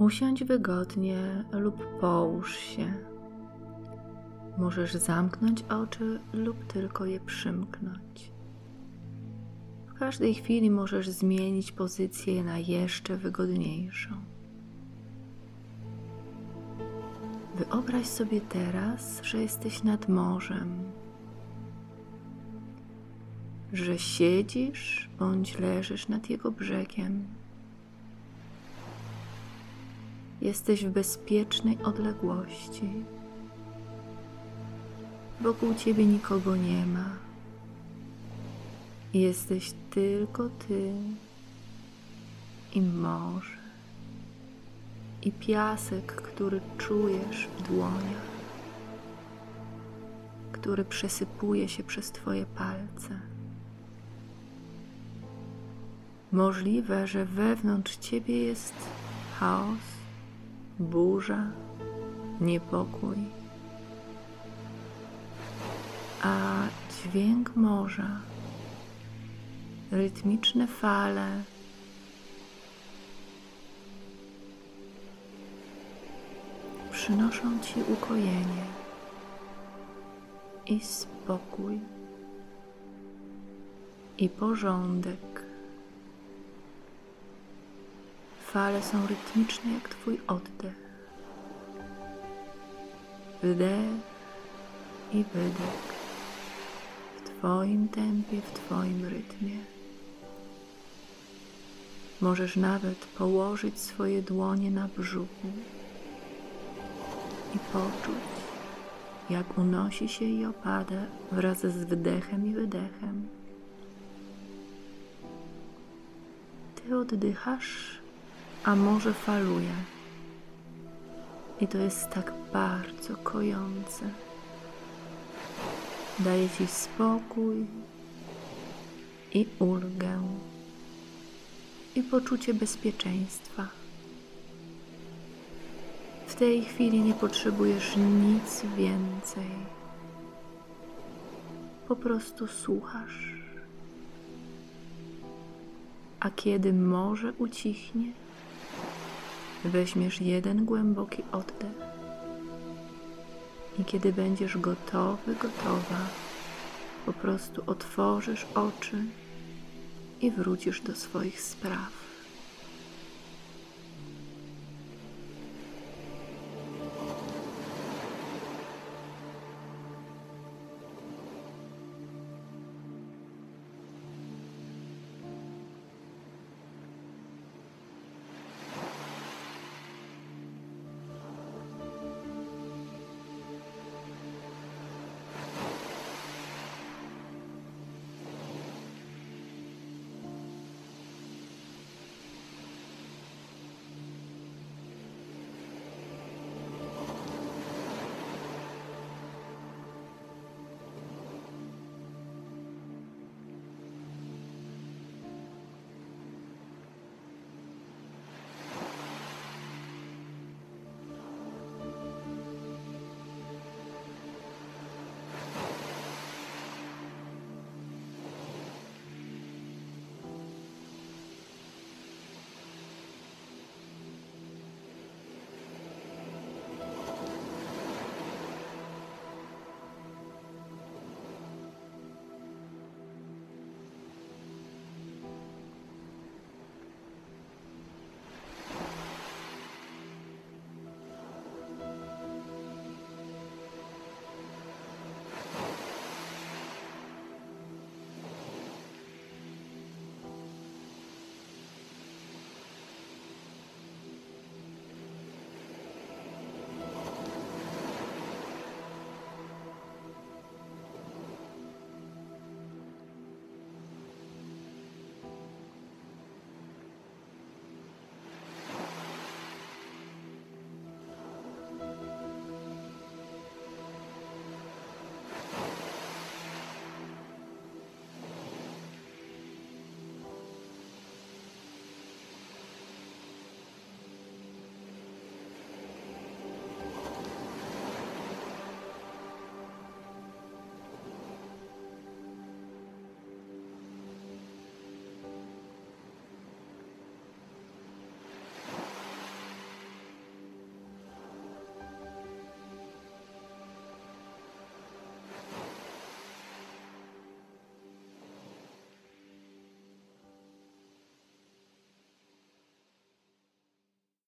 Usiądź wygodnie lub połóż się. Możesz zamknąć oczy lub tylko je przymknąć. W każdej chwili możesz zmienić pozycję na jeszcze wygodniejszą. Wyobraź sobie teraz, że jesteś nad morzem, że siedzisz bądź leżysz nad jego brzegiem. Jesteś w bezpiecznej odległości. Wokół ciebie nikogo nie ma. Jesteś tylko ty i morze i piasek, który czujesz w dłoniach, który przesypuje się przez twoje palce. Możliwe, że wewnątrz ciebie jest chaos, burza, niepokój, a dźwięk morza, rytmiczne fale przynoszą ci ukojenie i spokój i porządek. Fale są rytmiczne jak twój oddech. Wdech i wydech w twoim tempie, w twoim rytmie. Możesz nawet położyć swoje dłonie na brzuchu i poczuć, jak unosi się i opada wraz z wdechem i wydechem. Ty oddychasz, a morze faluje. I to jest tak bardzo kojące. Daje ci spokój i ulgę i poczucie bezpieczeństwa. W tej chwili nie potrzebujesz nic więcej. Po prostu słuchasz. A kiedy morze ucichnie, weźmiesz jeden głęboki oddech i kiedy będziesz gotowy, gotowa, po prostu otworzysz oczy i wrócisz do swoich spraw.